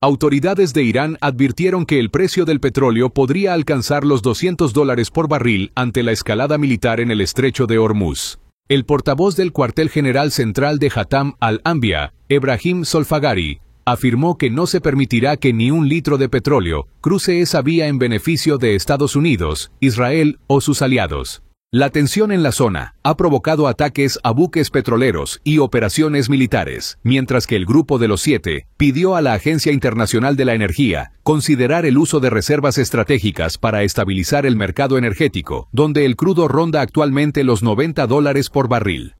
Autoridades de Irán advirtieron que el precio del petróleo podría alcanzar los $200 por barril ante la escalada militar en el estrecho de Hormuz. El portavoz del cuartel general central de Hatam al-Anbiya, Ebrahim Solfagari, afirmó que no se permitirá que ni un litro de petróleo cruce esa vía en beneficio de Estados Unidos, Israel o sus aliados. La tensión en la zona ha provocado ataques a buques petroleros y operaciones militares, mientras que el Grupo de los 7 pidió a la Agencia Internacional de la Energía considerar el uso de reservas estratégicas para estabilizar el mercado energético, donde el crudo ronda actualmente los $90 por barril.